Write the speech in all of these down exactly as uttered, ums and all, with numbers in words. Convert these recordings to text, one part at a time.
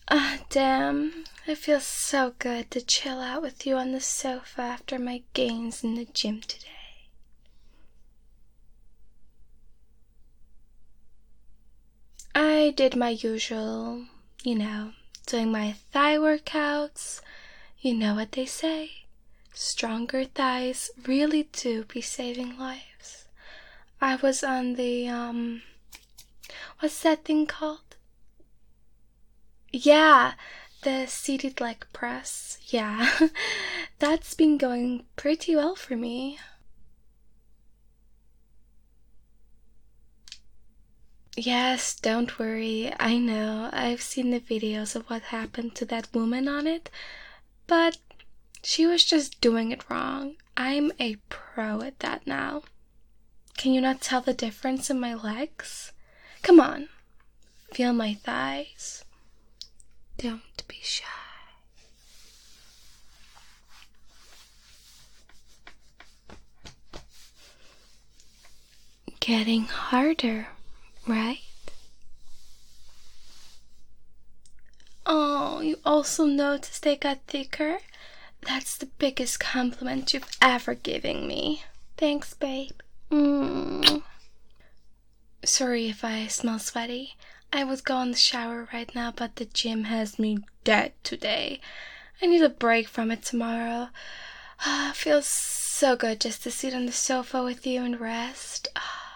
Ah, damn. It feels so good to chill out with you on the sofa after my gains in the gym today. I did my usual, you know, doing my thigh workouts. You know what they say. Stronger thighs really do be saving lives. I was on the, um, what's that thing called? Yeah, the seated leg press. Yeah, that's been going pretty well for me. Yes, don't worry. I know. I've seen the videos of what happened to that woman on it, but she was just doing it wrong. I'm a pro at that now. Can you not tell the difference in my legs? Come on, feel my thighs. Don't be shy. Getting harder, right? Oh, you also noticed they got thicker? That's the biggest compliment you've ever given me. Thanks, babe. Mm. Sorry if I smell sweaty. I would go in the shower right now, but the gym has me dead today. I need a break from it tomorrow. Ah, feels so good just to sit on the sofa with you and rest.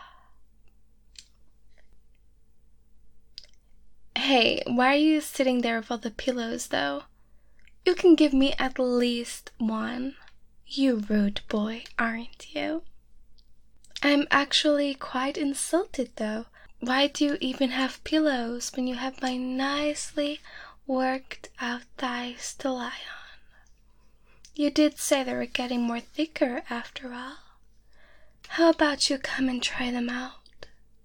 Hey, why are you sitting there with all the pillows, though? You can give me at least one. You rude boy, aren't you? I'm actually quite insulted, though. Why do you even have pillows when you have my nicely worked out thighs to lie on? You did say they were getting more thicker after all. How about you come and try them out?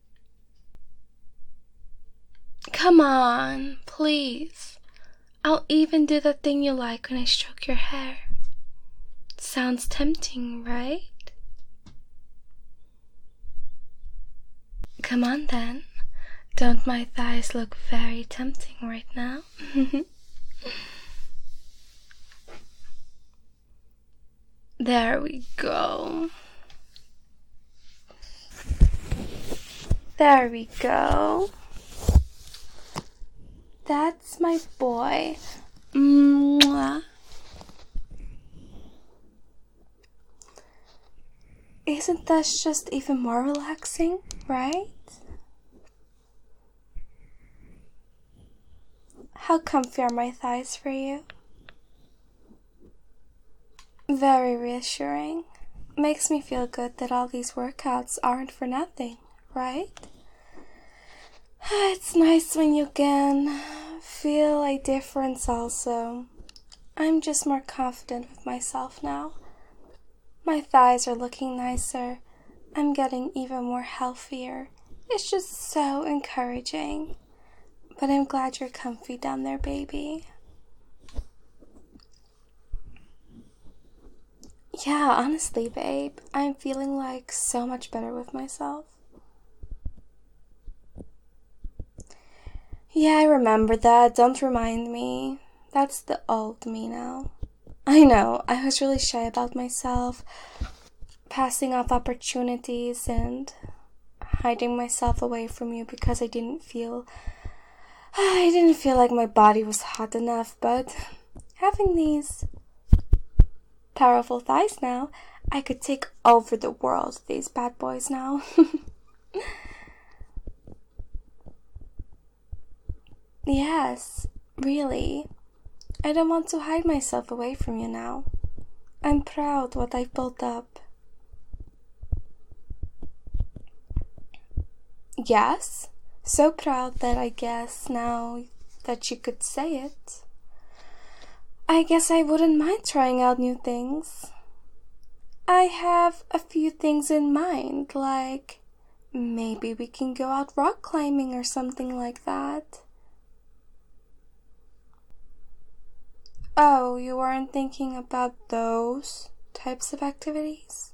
Come on, please. I'll even do the thing you like when I stroke your hair. Sounds tempting, right? Come on then. Don't my thighs look very tempting right now? There we go. There we go. That's my boy. Mwah. Isn't that just even more relaxing, right? How comfy are my thighs for you? Very reassuring. Makes me feel good that all these workouts aren't for nothing, right? It's nice when you can feel a difference also. I'm just more confident with myself now. My thighs are looking nicer. I'm getting even more healthier. It's just so encouraging. But I'm glad you're comfy down there, baby. Yeah, honestly, babe, I'm feeling like so much better with myself. Yeah, I remember that. Don't remind me. That's the old me now. I know, I was really shy about myself, passing off opportunities and hiding myself away from you because I didn't feel I didn't feel like my body was hot enough, but having these powerful thighs now, I could take over the world, these bad boys now. Yes, really. I don't want to hide myself away from you now. I'm proud what I've built up. Yes, so proud that I guess now that you could say it, I guess I wouldn't mind trying out new things. I have a few things in mind, like maybe we can go out rock climbing or something like that. Oh, you weren't thinking about those types of activities?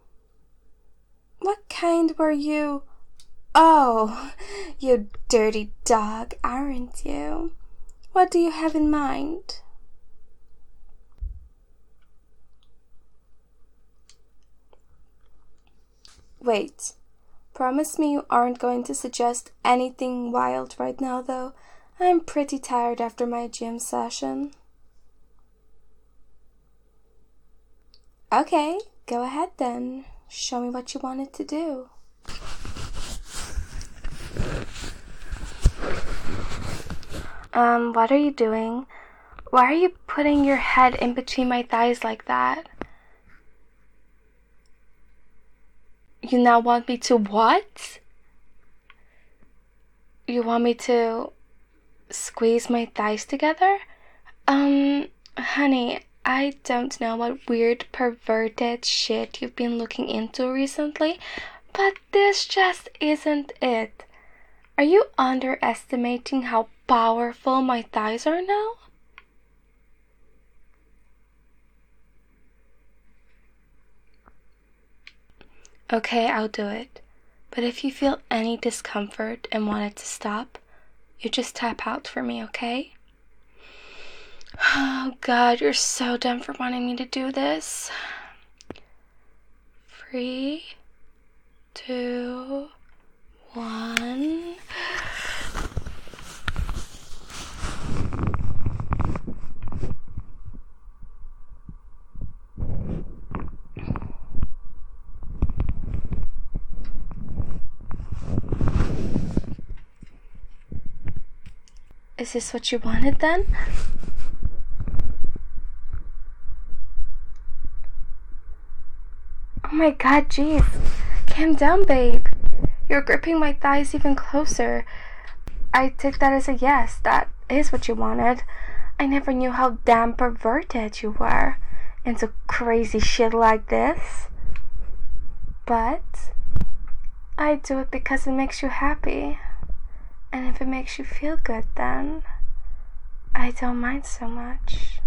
What kind were you? Oh, you dirty dog, aren't you? What do you have in mind? Wait, promise me you aren't going to suggest anything wild right now, though. I'm pretty tired after my gym session. Okay, go ahead then. Show me what you wanted to do. Um, what are you doing? Why are you putting your head in between my thighs like that? You now want me to what? You want me to squeeze my thighs together? Um, honey, I don't know what weird perverted shit you've been looking into recently, but this just isn't it. Are you underestimating how powerful my thighs are now? Okay, I'll do it. But if you feel any discomfort and want it to stop, you just tap out for me, okay? Oh God, you're so dumb for wanting me to do this. Three, two, one. Is this what you wanted then? Oh my God, jeez. Calm down, babe. You're gripping my thighs even closer. I take that as a yes. That is what you wanted. I never knew how damn perverted you were into crazy shit like this. But I do it because it makes you happy. And if it makes you feel good, then I don't mind so much.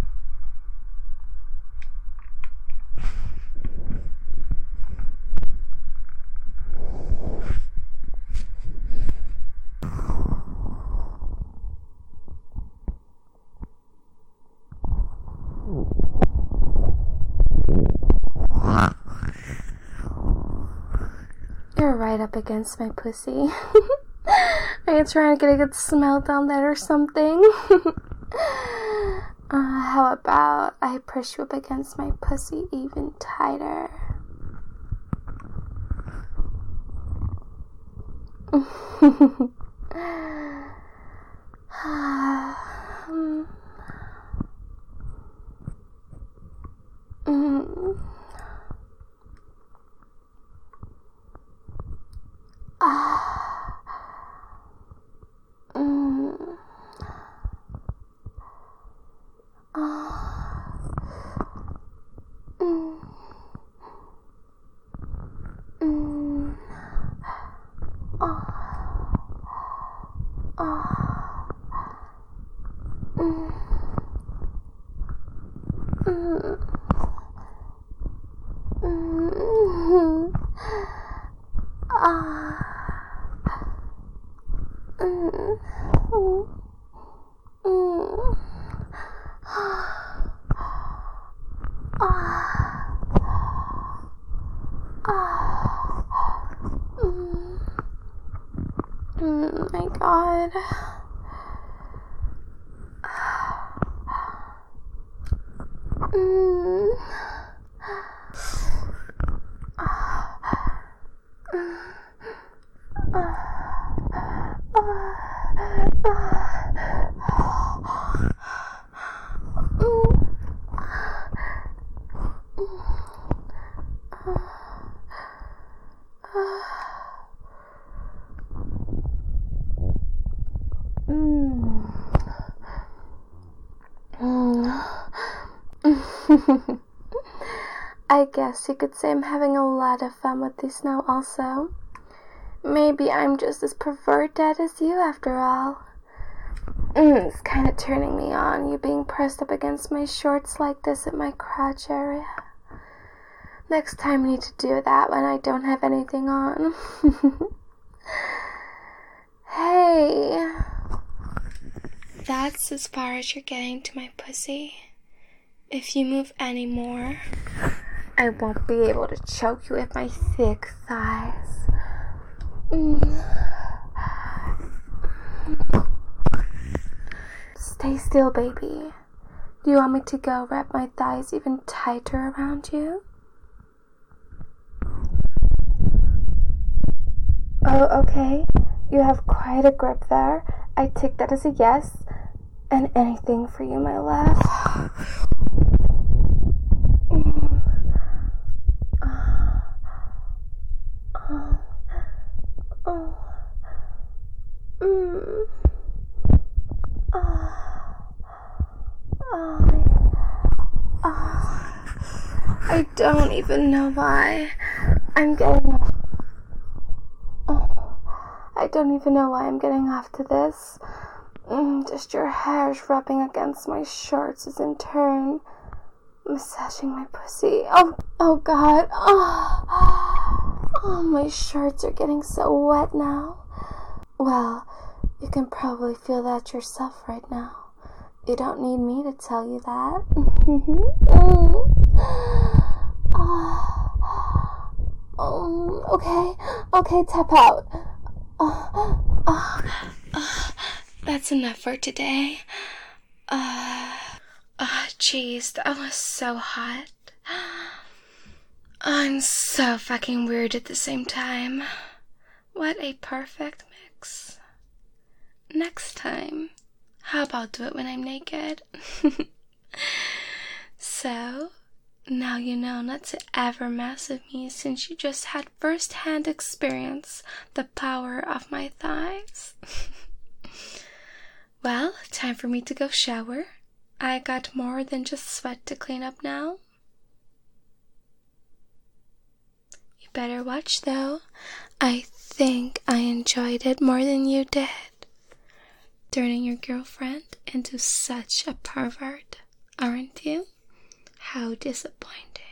You're right up against my pussy. Are you trying to get a good smell down there or something? uh, how about I push you up against my pussy even tighter? mm. Ah. Mm. Ah. Mm. Mm. Ah. Ah. Mm. Mm. Mm. Ah. Mm. Mm. Mm. Ah. Ah. Mm. Mm, my God. Mm. I guess you could say I'm having a lot of fun with these now also. Maybe I'm just as perverted as you after all. Mm, it's kind of turning me on, you being pressed up against my shorts like this at my crotch area. Next time I need to do that when I don't have anything on. Hey. That's as far as you're getting to my pussy. If you move any more, I won't be able to choke you with my thick thighs. Mm. Stay still, baby. Do you want me to go wrap my thighs even tighter around you? Oh, okay. You have quite a grip there. I take that as a yes. And anything for you, my love. I don't even know why I'm getting off. Oh, I don't even know why I'm getting off to this. Mm, just your hairs rubbing against my shorts is in turn massaging my pussy. Oh, oh God. Oh, oh, my shorts are getting so wet now. Well, you can probably feel that yourself right now. You don't need me to tell you that. oh, um, okay, okay, tap out. Oh, oh, oh, that's enough for today. Uh, oh, jeez, that was so hot. I'm so fucking weird at the same time. What a perfect mix. Next time, how about do it when I'm naked? So, now you know not to ever mess with me since you just had first-hand experience the power of my thighs. Well, time for me to go shower. I got more than just sweat to clean up now. You better watch though. I think I enjoyed it more than you did. Turning your girlfriend into such a pervert, aren't you? How disappointing.